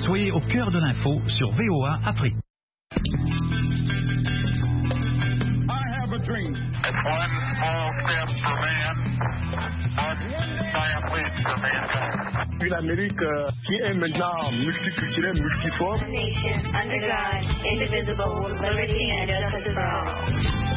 Soyez au cœur de l'info sur VOA Afrique. I have a dream. It's one small step for man, one giant leap for mankind. Une Amérique qui est maintenant multiculturelle, multiforme. A nation under God, indivisible, with liberty and justice for all.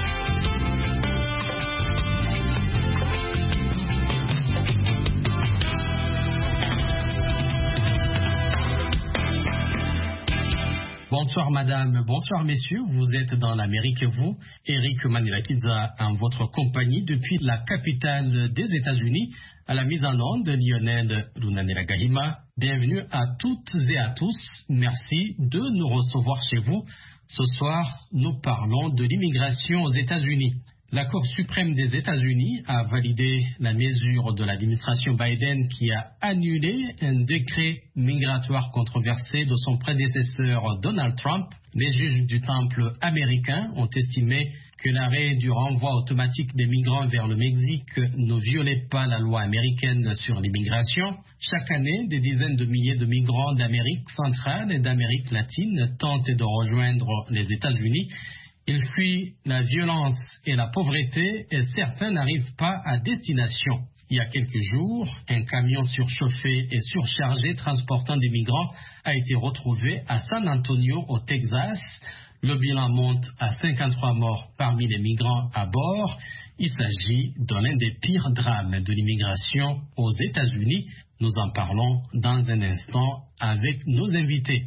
Bonsoir madame, bonsoir messieurs, vous êtes dans l'Amérique et vous, Eric Manilakiza en votre compagnie depuis la capitale des États-Unis à la mise en onde de Lionel Runanera Gahima. Bienvenue à toutes et à tous, merci de nous recevoir chez vous. Ce soir, nous parlons de l'immigration aux États-Unis. La Cour suprême des États-Unis a validé la mesure de l'administration Biden qui a annulé un décret migratoire controversé de son prédécesseur Donald Trump. Les juges du temple américain ont estimé que l'arrêt du renvoi automatique des migrants vers le Mexique ne violait pas la loi américaine sur l'immigration. Chaque année, des dizaines de milliers de migrants d'Amérique centrale et d'Amérique latine tentent de rejoindre les États-Unis. Ils fuient la violence et la pauvreté et certains n'arrivent pas à destination. Il y a quelques jours, un camion surchauffé et surchargé transportant des migrants a été retrouvé à San Antonio au Texas. Le bilan monte à 53 morts parmi les migrants à bord. Il s'agit de l'un des pires drames de l'immigration aux États-Unis. Nous en parlons dans un instant avec nos invités.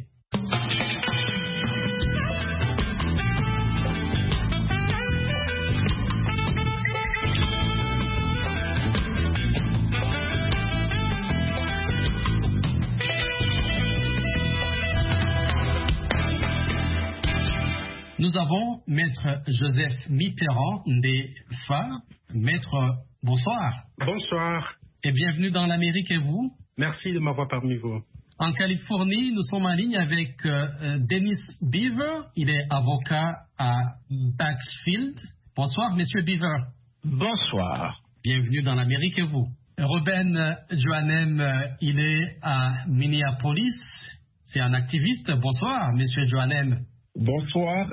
Nous avons Maître Joseph Mitterrand des FA. Maître, bonsoir. Bonsoir. Et bienvenue dans l'Amérique et vous. Merci de m'avoir parmi vous. En Californie, nous sommes en ligne avec Dennis Beaver. Il est avocat à Bakersfield. Bonsoir, Monsieur Beaver. Bonsoir. Bienvenue dans l'Amérique et vous. Ruben Joannem, il est à Minneapolis. C'est un activiste. Bonsoir, Monsieur Joannem. Bonsoir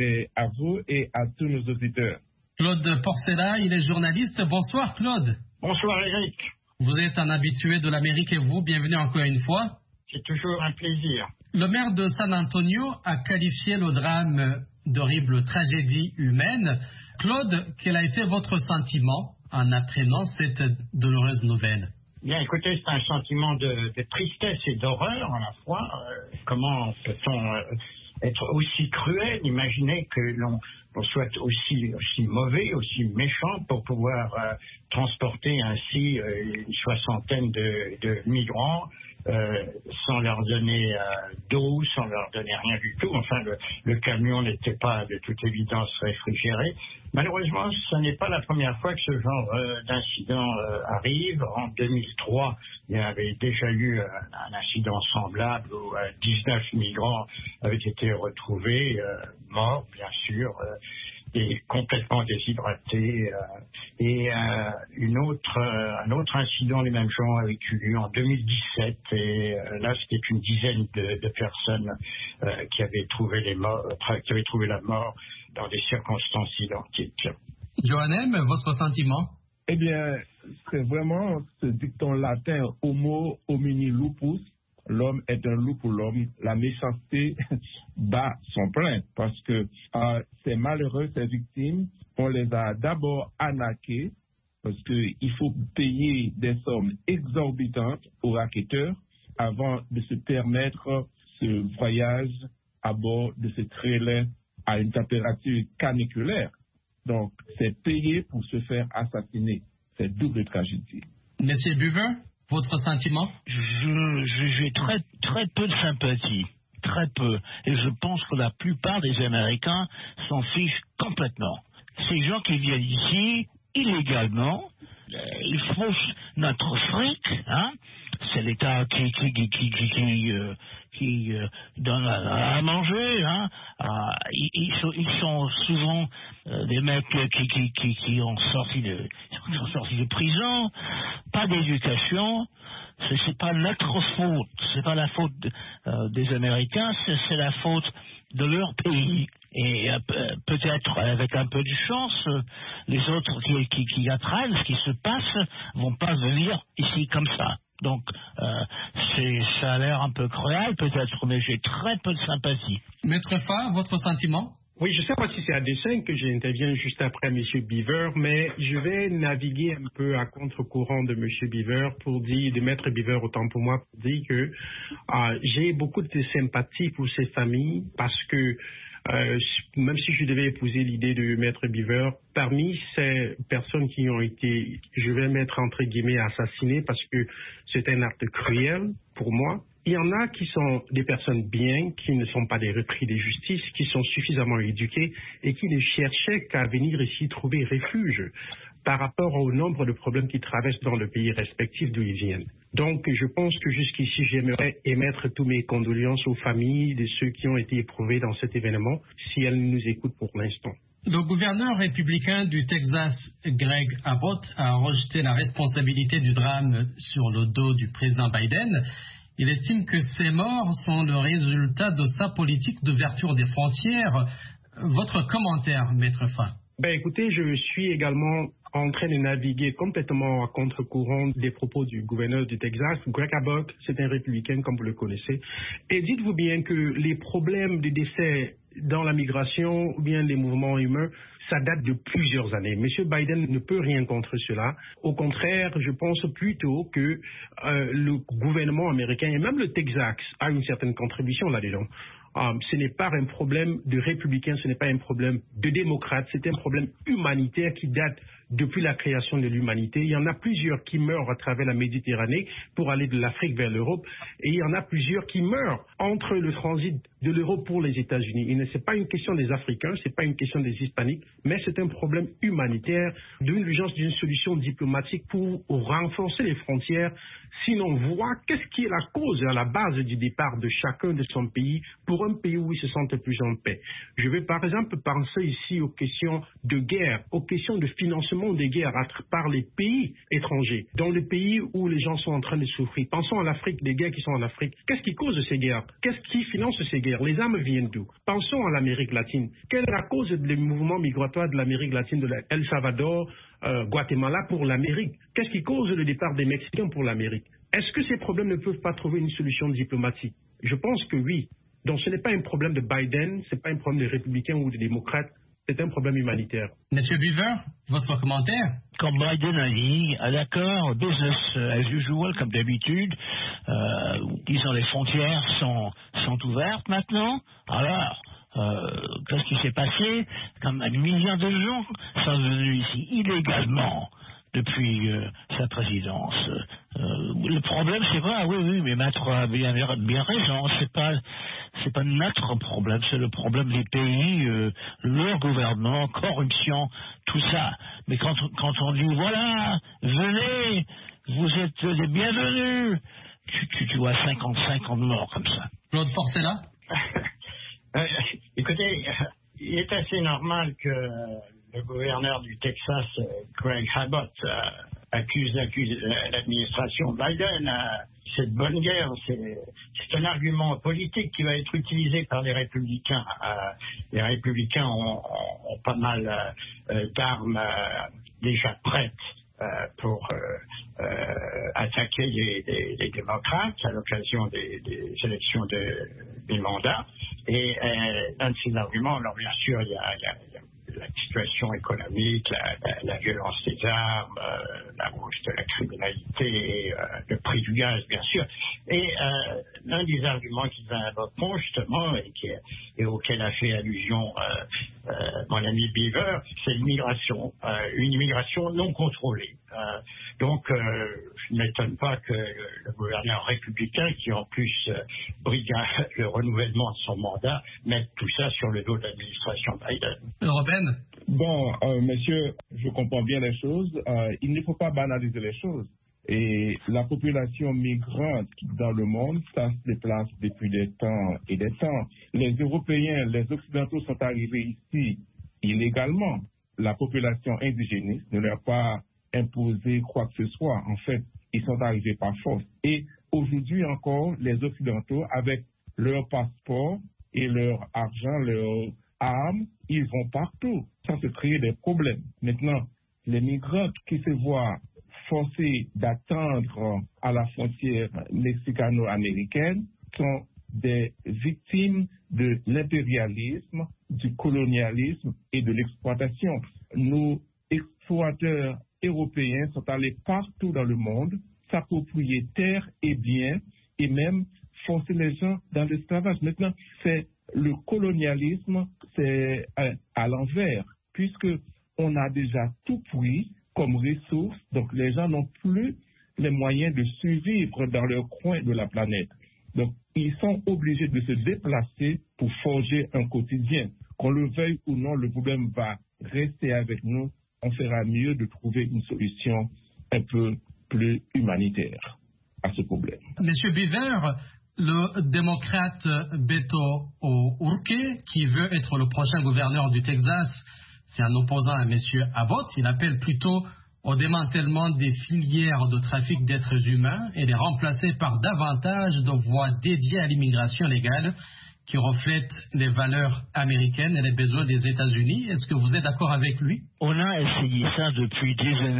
à vous et à tous nos auditeurs. Claude Porcella, il est journaliste. Bonsoir Claude. Bonsoir Eric. Vous êtes un habitué de l'Amérique et vous, bienvenue encore une fois. C'est toujours un plaisir. Le maire de San Antonio a qualifié le drame d'horrible tragédie humaine. Claude, quel a été votre sentiment en apprenant cette douloureuse nouvelle? Bien, écoutez, c'est un sentiment de tristesse et d'horreur à la fois. Comment peut-on être aussi cruel, imaginer que l'on soit aussi mauvais, aussi méchant pour pouvoir transporter ainsi une soixantaine de migrants sans leur donner d'eau, sans leur donner rien du tout. Enfin, le camion n'était pas de toute évidence réfrigéré. Malheureusement, ce n'est pas la première fois que ce genre d'incident arrive. En 2003, il y avait déjà eu un incident semblable où 19 migrants avaient été retrouvés, morts bien sûr, et complètement déshydratés. Et un autre incident du même genre avait eu lieu en 2017. Et là, c'était une dizaine de personnes qui avaient trouvé la mort dans des circonstances identiques. Joannem, votre sentiment? Eh bien, c'est vraiment ce dicton latin « homo homini lupus », l'homme est un loup pour l'homme, la méchanceté bat son plein parce que ces malheureux, ces victimes, on les a d'abord arnaqués parce qu'il faut payer des sommes exorbitantes aux racketteurs avant de se permettre ce voyage à bord de ce trailer à une température caniculaire. Donc, c'est payer pour se faire assassiner. C'est double tragédie. Monsieur Beaver, votre sentiment? J'ai très peu de sympathie. Très peu. Et je pense que la plupart des Américains s'en fichent complètement. Ces gens qui viennent ici illégalement, ils fauchent notre fric, c'est l'État qui donne à manger. Hein. Ils sont souvent des mecs qui sont sortis de prison, pas d'éducation. C'est pas notre faute, c'est pas la faute des Américains, c'est la faute de leur pays. Et peut-être avec un peu de chance, les autres qui apprennent ce qui se passe vont pas venir ici comme ça. Donc ça a l'air un peu cruel peut-être, mais j'ai très peu de sympathie. Maître Fa, votre sentiment? Oui, je ne sais pas si c'est à dessein que j'interviens juste après M. Beaver, mais je vais naviguer un peu à contre-courant de M. Beaver de Maître Beaver autant pour moi, pour dire que j'ai beaucoup de sympathie pour ces familles parce que même si je devais épouser l'idée de Maître Beaver, parmi ces personnes qui ont été, je vais mettre entre guillemets, assassinées parce que c'est un acte cruel pour moi, il y en a qui sont des personnes bien, qui ne sont pas des repris de justice, qui sont suffisamment éduqués et qui ne cherchaient qu'à venir ici trouver refuge par rapport au nombre de problèmes qu'ils traversent dans le pays respectif d'où ils viennent. Donc, je pense que jusqu'ici, j'aimerais émettre toutes mes condoléances aux familles de ceux qui ont été éprouvés dans cet événement, si elles nous écoutent pour l'instant. Le gouverneur républicain du Texas, Greg Abbott, a rejeté la responsabilité du drame sur le dos du président Biden. Il estime que ces morts sont le résultat de sa politique d'ouverture des frontières. Votre commentaire, Maître Fa? Écoutez, je suis également en train de naviguer complètement à contre-courant des propos du gouverneur du Texas. Greg Abbott, c'est un républicain comme vous le connaissez. Et dites-vous bien que les problèmes de décès dans la migration ou bien les mouvements humains, ça date de plusieurs années. M. Biden ne peut rien contre cela. Au contraire, je pense plutôt que le gouvernement américain et même le Texas a une certaine contribution là-dedans. Ce n'est pas un problème de républicains, ce n'est pas un problème de démocrates, c'est un problème humanitaire qui date depuis la création de l'humanité. Il y en a plusieurs qui meurent à travers la Méditerranée pour aller de l'Afrique vers l'Europe et il y en a plusieurs qui meurent entre le transit de l'Europe pour les États-Unis. Et ce n'est pas une question des Africains, ce n'est pas une question des Hispaniques, mais c'est un problème humanitaire d'une urgence d'une solution diplomatique pour renforcer les frontières, sinon voir qu'est-ce qui est la cause à la base du départ de chacun de son pays pour un pays où ils se sentent plus en paix. Je vais par exemple penser ici aux questions de guerre, aux questions de financement des guerres par les pays étrangers, dans les pays où les gens sont en train de souffrir. Pensons à l'Afrique, les guerres qui sont en Afrique. Qu'est-ce qui cause ces guerres? Qu'est-ce qui finance ces guerres? Les armes viennent d'où? Pensons à l'Amérique latine. Quelle est la cause des mouvements migratoires de l'Amérique latine, de El Salvador, Guatemala pour l'Amérique? Qu'est-ce qui cause le départ des Mexicains pour l'Amérique? Est-ce que ces problèmes ne peuvent pas trouver une solution diplomatique? Je pense que oui. Donc ce n'est pas un problème de Biden, ce n'est pas un problème des républicains ou des démocrates, c'est un problème humanitaire. Monsieur Beaver, votre commentaire? Comme Biden a dit, d'accord, business as usual, comme d'habitude, disons les frontières sont ouvertes maintenant. Alors, qu'est-ce qui s'est passé? Comme un million de gens sont venus ici illégalement depuis sa présidence. Le problème, c'est pas, oui, mais Maître a bien raison, c'est pas notre problème, c'est le problème des pays, leur gouvernement, corruption, tout ça. Mais quand on dit, voilà, venez, vous êtes les bienvenus, tu vois 55 ans de mort comme ça. Claude Forcella? Écoutez, il est assez normal que le gouverneur du Texas, Greg Abbott, accuse l'administration Biden. Cette bonne guerre, c'est un argument politique qui va être utilisé par les républicains. Les républicains ont pas mal d'armes déjà prêtes pour attaquer les démocrates à l'occasion des élections des mandats. Et l'un de ces arguments, alors bien sûr, il y a la situation économique, la violence des armes, la hausse de la criminalité, le prix du gaz, bien sûr. Et l'un des arguments qu'ils invoqueront justement et auquel a fait allusion mon ami Beaver, c'est l'immigration, une immigration non contrôlée. Donc, je ne m'étonne pas que le gouverneur républicain, qui en plus brigue le renouvellement de son mandat, mette tout ça sur le dos de l'administration Biden. Robin? Bon, monsieur, je comprends bien les choses. Il ne faut pas banaliser les choses. Et la population migrante dans le monde, ça se déplace depuis des temps et des temps. Les Européens, les Occidentaux sont arrivés ici illégalement. La population indigène ne leur a pas imposé quoi que ce soit. En fait, ils sont arrivés par force. Et aujourd'hui encore, les Occidentaux, avec leur passeport et leur argent, leurs armes, ils vont partout. Ça se crée des problèmes. Maintenant, les migrants qui se voient forcés d'attendre à la frontière mexicano-américaine sont des victimes de l'impérialisme, du colonialisme et de l'exploitation. Nos exploiteurs européens sont allés partout dans le monde, s'approprier terres et biens et même forcer les gens dans l'esclavage. Maintenant, c'est le colonialisme, c'est à l'envers, puisque on a déjà tout pris comme ressources, donc les gens n'ont plus les moyens de survivre dans leur coin de la planète. Donc, ils sont obligés de se déplacer pour forger un quotidien. Qu'on le veuille ou non, le problème va rester avec nous. On fera mieux de trouver une solution un peu plus humanitaire à ce problème. Monsieur Biver, le démocrate Beto O'Rourke, qui veut être le prochain gouverneur du Texas, c'est un opposant à M. Abbott. Il appelle plutôt au démantèlement des filières de trafic d'êtres humains et les remplacer par davantage de voies dédiées à l'immigration légale qui reflètent les valeurs américaines et les besoins des États-Unis. Est-ce que vous êtes d'accord avec lui? On a essayé ça depuis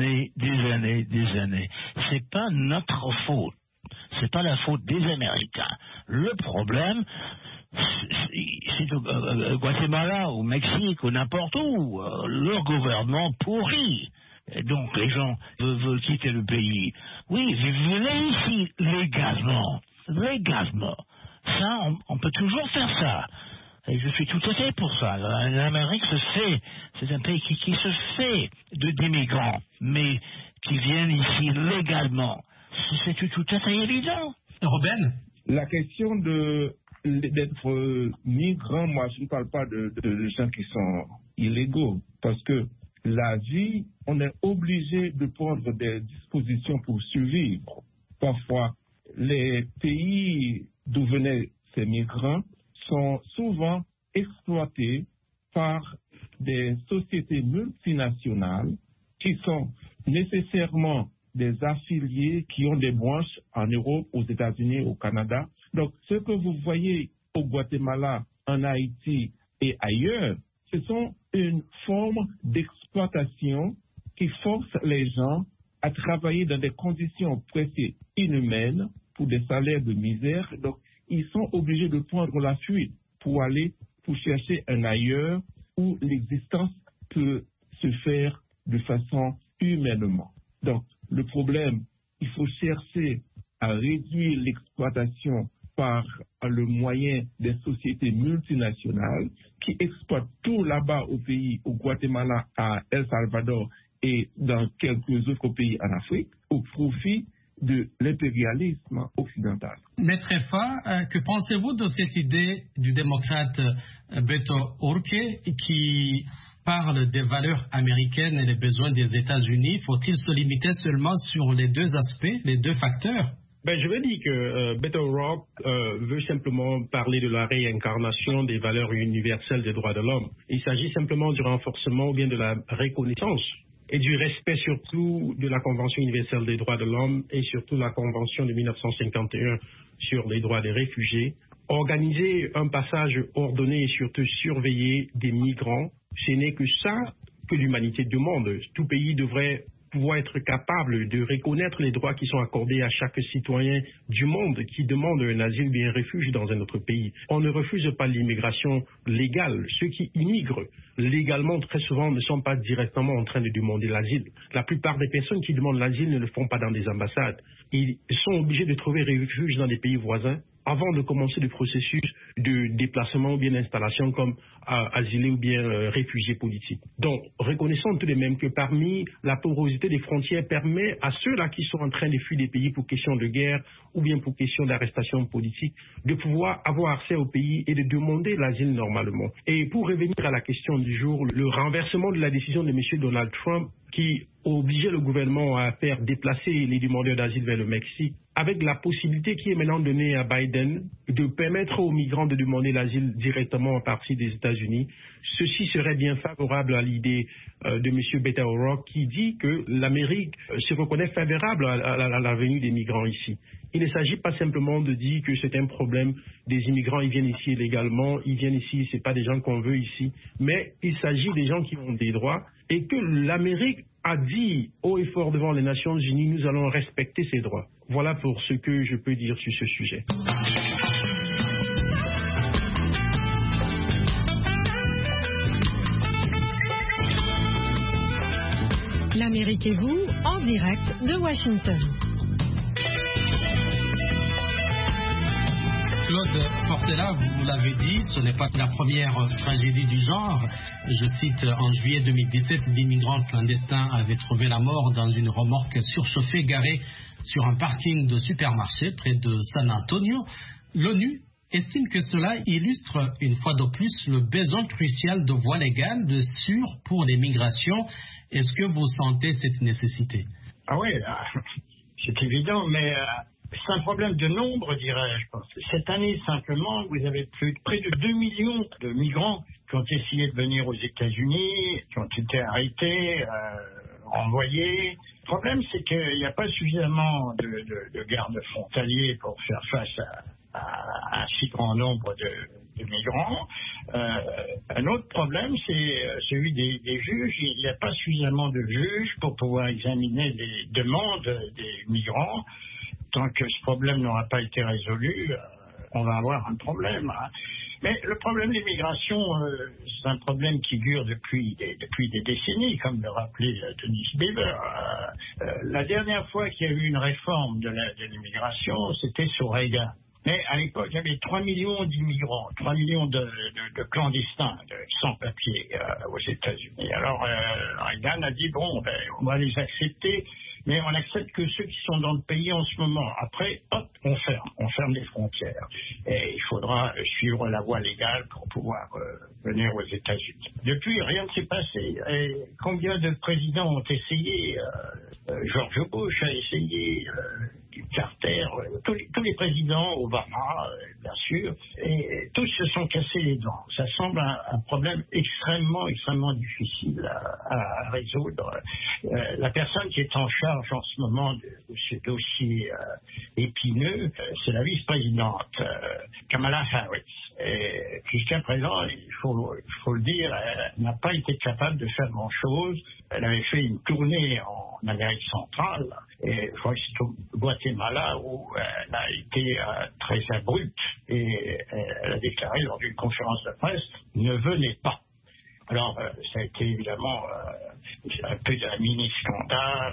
des années. C'est pas notre faute. C'est pas la faute des Américains. Le problème, c'est au Guatemala, au Mexique, ou n'importe où. Leur gouvernement pourri. Et donc les gens veulent quitter le pays. Oui, vous venez ici légalement. Ça, on peut toujours faire ça. Et je suis tout à fait pour ça. L'Amérique se fait, c'est un pays qui se fait d'immigrants, mais qui viennent ici légalement. C'est tout à fait évident. Robin? La question d'être migrant, moi je ne parle pas de gens qui sont illégaux, parce que la vie, on est obligé de prendre des dispositions pour survivre. Parfois, les pays d'où venaient ces migrants sont souvent exploités par des sociétés multinationales qui sont nécessairement des affiliés qui ont des branches en Europe, aux États-Unis, au Canada. Donc, ce que vous voyez au Guatemala, en Haïti et ailleurs, ce sont une forme d'exploitation qui force les gens à travailler dans des conditions presque inhumaines pour des salaires de misère. Donc, ils sont obligés de prendre la fuite pour chercher un ailleurs où l'existence peut se faire de façon humainement. Donc, le problème, il faut chercher à réduire l'exploitation par le moyen des sociétés multinationales qui exploitent tout là-bas au pays, au Guatemala, à El Salvador et dans quelques autres pays en Afrique, au profit de l'impérialisme occidental. Maître Fa, que pensez-vous de cette idée du démocrate Beto O'Rourke qui parle des valeurs américaines et les besoins des États-Unis? Faut-il se limiter seulement sur les deux aspects, les deux facteurs? Je veux dire que Beto O'Rourke veut simplement parler de la réincarnation des valeurs universelles des droits de l'homme. Il s'agit simplement du renforcement ou bien de la reconnaissance et du respect surtout de la Convention universelle des droits de l'homme et surtout la Convention de 1951 sur les droits des réfugiés. Organiser un passage ordonné et surtout surveiller des migrants, ce n'est que ça que l'humanité demande. Tout pays devrait pouvoir être capable de reconnaître les droits qui sont accordés à chaque citoyen du monde qui demande un asile ou un refuge dans un autre pays. On ne refuse pas l'immigration légale. Ceux qui immigrent légalement, très souvent, ne sont pas directement en train de demander l'asile. La plupart des personnes qui demandent l'asile ne le font pas dans des ambassades. Ils sont obligés de trouver refuge dans des pays voisins avant de commencer le processus de déplacement ou bien d'installation comme asilés ou bien réfugiés politiques. Donc, reconnaissons tout de même que parmi la porosité des frontières permet à ceux-là qui sont en train de fuir des pays pour question de guerre ou bien pour question d'arrestation politique de pouvoir avoir accès au pays et de demander l'asile normalement. Et pour revenir à la question du jour, le renversement de la décision de M. Donald Trump qui obligeait le gouvernement à faire déplacer les demandeurs d'asile vers le Mexique, avec la possibilité qui est maintenant donnée à Biden de permettre aux migrants de demander l'asile directement à partir des États-Unis, ceci serait bien favorable à l'idée de M. Beto O'Rourke qui dit que l'Amérique se reconnaît favorable à la venue des migrants ici. Il ne s'agit pas simplement de dire que c'est un problème des immigrants, ils viennent ici illégalement, ils viennent ici, c'est pas des gens qu'on veut ici, mais il s'agit des gens qui ont des droits et que l'Amérique a dit haut et fort devant les Nations Unies, nous allons respecter ces droits. Voilà pour ce que je peux dire sur ce sujet. L'Amérique et vous, en direct de Washington. Claude Portela, vous l'avez dit, ce n'est pas la première tragédie du genre. Je cite, en juillet 2017, 10 migrants clandestins avaient trouvé la mort dans une remorque surchauffée garée sur un parking de supermarché près de San Antonio. L'ONU estime que cela illustre une fois de plus le besoin crucial de voies légales sûres pour les migrations. Est-ce que vous sentez cette nécessité? Ah oui, c'est évident, mais c'est un problème de nombre, dirais-je. Cette année, simplement, vous avez près de 2 millions de migrants qui ont essayé de venir aux États-Unis, qui ont été arrêtés, envoyés. Le problème, c'est qu'il n'y a pas suffisamment de gardes frontaliers pour faire face à un si grand nombre de migrants. Un autre problème, c'est celui des juges. Il n'y a pas suffisamment de juges pour pouvoir examiner les demandes des migrants. Tant que ce problème n'aura pas été résolu, on va avoir un problème. Hein. Mais le problème des migrations, c'est un problème qui dure depuis des décennies, comme le rappelait Denise Beaver. La dernière fois qu'il y a eu une réforme de l'immigration, c'était sous Reagan. Mais à l'époque, il y avait 3 millions d'immigrants, 3 millions de clandestins, de sans-papiers aux États-Unis. Alors, Reagan a dit, bon, on va les accepter, mais on n'accepte que ceux qui sont dans le pays en ce moment. Après, hop, on ferme les frontières. Et il faudra suivre la voie légale pour pouvoir venir aux États-Unis. Depuis, rien ne s'est passé. Et combien de présidents ont essayé George Bush a essayé, Carter, tous les présidents, Obama, bien sûr, et tous se sont cassés les dents. Ça semble un problème extrêmement difficile à résoudre. La personne qui est en charge en ce moment de ce dossier épineux, c'est la vice-présidente Kamala Harris. Et jusqu'à présent, il faut le dire, elle n'a pas été capable de faire grand-chose. Elle avait fait une tournée en Amérique centrale, et je crois que c'est au Guatemala où elle a été très abrupte, et elle a déclaré lors d'une conférence de presse « ne venez pas ». Alors, ça a été évidemment un peu d'un mini-scandale.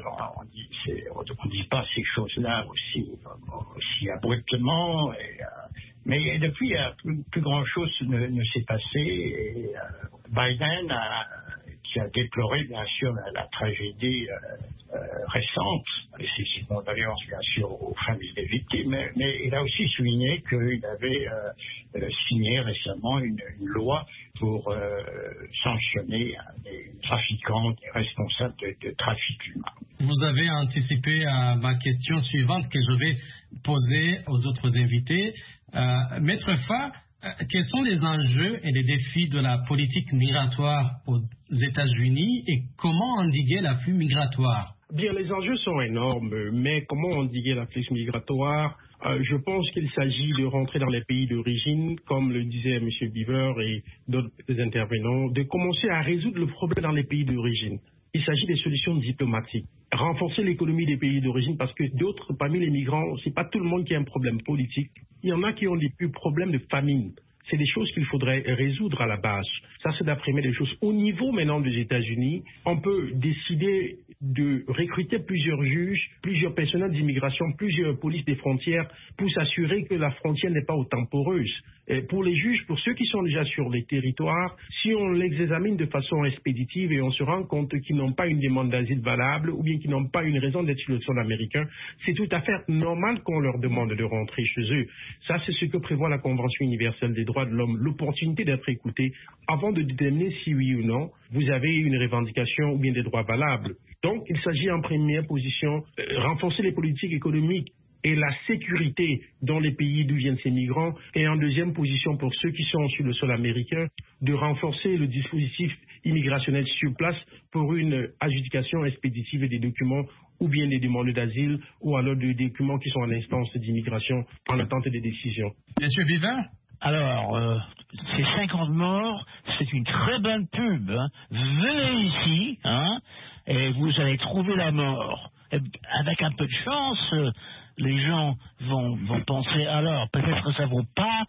On dit pas ces choses-là aussi abruptement. Mais depuis, plus grand-chose ne s'est passé. Et Biden qui a déploré, bien sûr, la tragédie récente, et ses condoléances, bien sûr, aux familles des victimes, mais il a aussi souligné qu'il avait signé récemment une loi pour sanctionner les trafiquants, les responsables de trafic humain. Vous avez anticipé à ma question suivante que je vais poser aux autres invités. Maître Fa, quels sont les enjeux et les défis de la politique migratoire aux États-Unis et comment endiguer l'afflux migratoire? Bien, les enjeux sont énormes, mais comment endiguer l'afflux migratoire? Je pense qu'il s'agit de rentrer dans les pays d'origine, comme le disait M. Beaver et d'autres intervenants, de commencer à résoudre le problème dans les pays d'origine. Il s'agit des solutions diplomatiques. Renforcer l'économie des pays d'origine parce que d'autres, parmi les migrants, c'est pas tout le monde qui a un problème politique. Il y en a qui ont des problèmes de famine. c'est des choses qu'il faudrait résoudre à la base. Ça, c'est la première des choses. Au niveau maintenant des États-Unis, on peut décider de recruter plusieurs juges, plusieurs personnels d'immigration, plusieurs polices des frontières pour s'assurer que la frontière n'est pas autant poreuse. Et pour les juges, pour ceux qui sont déjà sur les territoires, si on les examine de façon expéditive et on se rend compte qu'ils n'ont pas une demande d'asile valable ou bien qu'ils n'ont pas une raison d'être sur le sol américain, c'est tout à fait normal qu'on leur demande de rentrer chez eux. Ça, c'est ce que prévoit la Convention universelle des droits de l'homme, l'opportunité d'être écouté avant de déterminer si oui ou non vous avez une revendication ou bien des droits valables. Donc, il s'agit en première position renforcer les politiques économiques et la sécurité dans les pays d'où viennent ces migrants, et en deuxième position pour ceux qui sont sur le sol américain, de renforcer le dispositif immigrationnel sur place pour une adjudication expéditive des documents ou bien des demandes d'asile ou alors des documents qui sont en instance d'immigration en attente des décisions. Monsieur Bivin? Alors, ces 50 morts, c'est une très bonne pub. Hein. Venez ici, hein, et vous allez trouver la mort. Et avec un peu de chance, les gens vont penser, alors, peut-être que ça vaut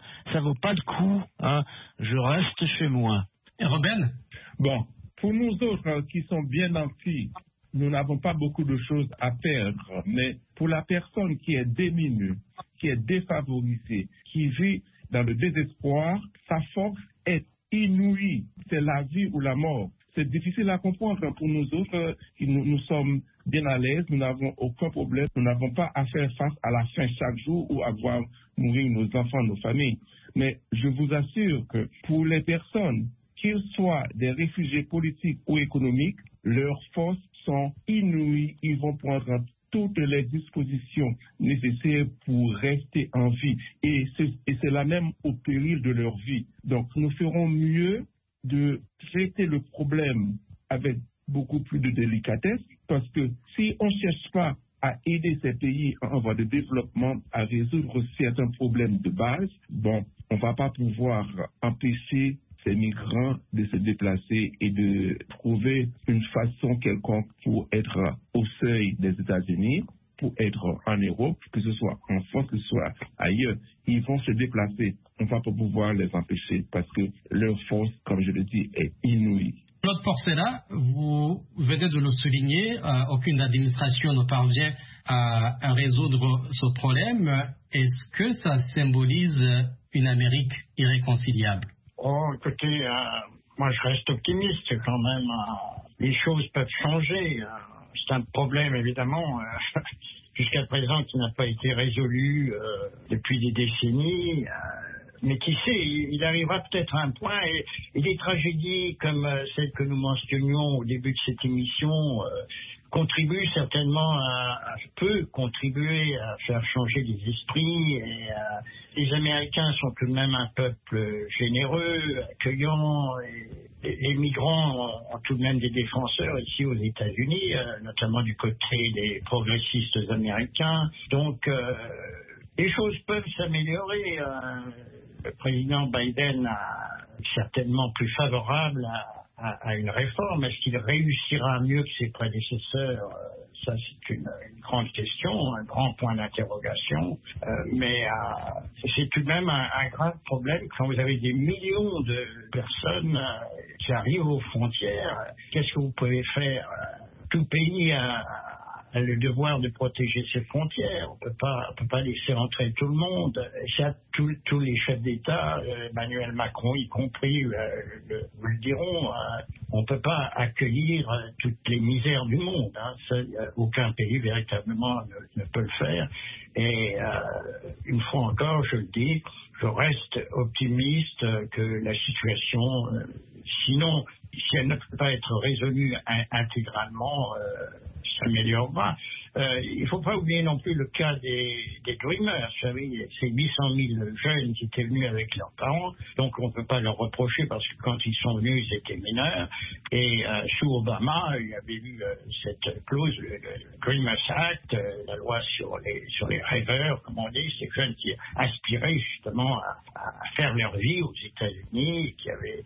pas le coup, hein, je reste chez moi. Et Robin? Bon, pour nous autres qui sont bien nantis, nous n'avons pas beaucoup de choses à perdre, mais pour la personne qui est démunie, qui est défavorisée, qui vit dans le désespoir, sa force est inouïe. C'est la vie ou la mort. C'est difficile à comprendre pour nous autres. Nous sommes bien à l'aise, nous n'avons aucun problème. Nous n'avons pas à faire face à la faim chaque jour ou à voir mourir nos enfants, nos familles. Mais je vous assure que pour les personnes, qu'ils soient des réfugiés politiques ou économiques, leurs forces sont inouïes. Ils vont prendre toutes les dispositions nécessaires pour rester en vie. Et c'est là même au péril de leur vie. Donc, nous ferons mieux de traiter le problème avec beaucoup plus de délicatesse, parce que si on ne cherche pas à aider ces pays en voie de développement à résoudre certains problèmes de base, bon, on ne va pas pouvoir empêcher ces migrants de se déplacer et de trouver une façon quelconque pour être au seuil des États-Unis, pour être en Europe, que ce soit en France, que ce soit ailleurs. Ils vont se déplacer. On ne va pas pouvoir les empêcher parce que leur force, comme je le dis, est inouïe. Claude Porcella, vous venez de le souligner, aucune administration ne parvient à résoudre ce problème. Est-ce que ça symbolise une Amérique irréconciliable? Oh, écoutez, moi je reste optimiste quand même. Les choses peuvent changer. C'est un problème évidemment jusqu'à présent qui n'a pas été résolu depuis des décennies. Mais qui sait, il arrivera peut-être à un point, et des tragédies comme celle que nous mentionnions au début de cette émission contribuent certainement peut contribuer à faire changer les esprits. Et les Américains sont tout de même un peuple généreux, accueillant, et les migrants ont tout de même des défenseurs ici aux États-Unis, notamment du côté des progressistes américains. Donc, les choses peuvent s'améliorer. Le président Biden est certainement plus favorable à une réforme. Est-ce qu'il réussira mieux que ses prédécesseurs? Ça, c'est une grande question, un grand point d'interrogation. Mais c'est tout de même un grave problème quand vous avez des millions de personnes qui arrivent aux frontières. Qu'est-ce que vous pouvez faire? Tout pays a le devoir de protéger ses frontières. On peut pas laisser rentrer tout le monde. Tous les chefs d'État, Emmanuel Macron y compris, vous le diront, on peut pas accueillir toutes les misères du monde. Aucun pays véritablement ne peut le faire. Et une fois encore, je le dis, je reste optimiste que la situation, sinon, si elle ne peut pas être résolue intégralement, s'améliorera. Il ne faut pas oublier non plus le cas des Dreamers. Vous savez, c'est 800 000 jeunes qui étaient venus avec leurs parents, donc on ne peut pas leur reprocher parce que quand ils sont venus, ils étaient mineurs. Et sous Obama, il y avait eu cette clause, le Dreamers Act, la loi sur les rêveurs, comme on dit, ces jeunes qui aspiraient justement à faire leur vie aux États-Unis, qui avaient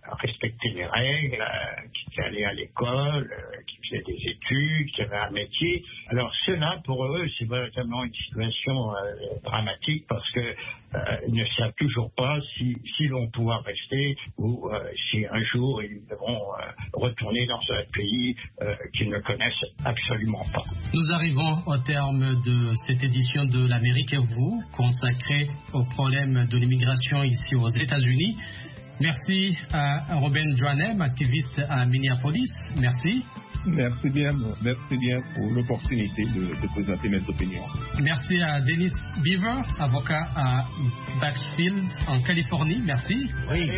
respectaient les règles, qui étaient allés à l'école, qui faisaient des études, qui avaient un métier. Alors cela, pour eux, c'est véritablement une situation dramatique parce que ils ne savent toujours pas si vont pouvoir rester ou si un jour ils devront retourner dans un pays qu'ils ne connaissent absolument pas. Nous arrivons au terme de cette édition de l'Amérique et vous, consacrée au problème de l'immigration ici aux États-Unis. Merci à Robin Joannem, activiste à Minneapolis. Merci. Merci bien pour l'opportunité de présenter mes opinions. Merci à Dennis Beaver, avocat à Bakersfield en Californie. Merci. Oui.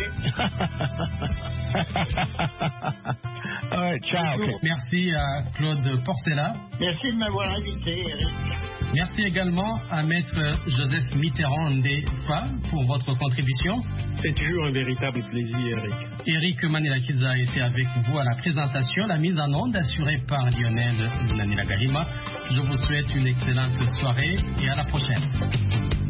Ciao. Merci à Claude Porcella. Merci de m'avoir invité, Eric. Merci également à Maître Joseph Mitterrand Ndefa pour votre contribution. C'est toujours un véritable plaisir, Eric. Eric Manilakiza a été avec vous à la présentation, la mise en onde assurée par Lionel Nanila Galima. Je vous souhaite une excellente soirée et à la prochaine.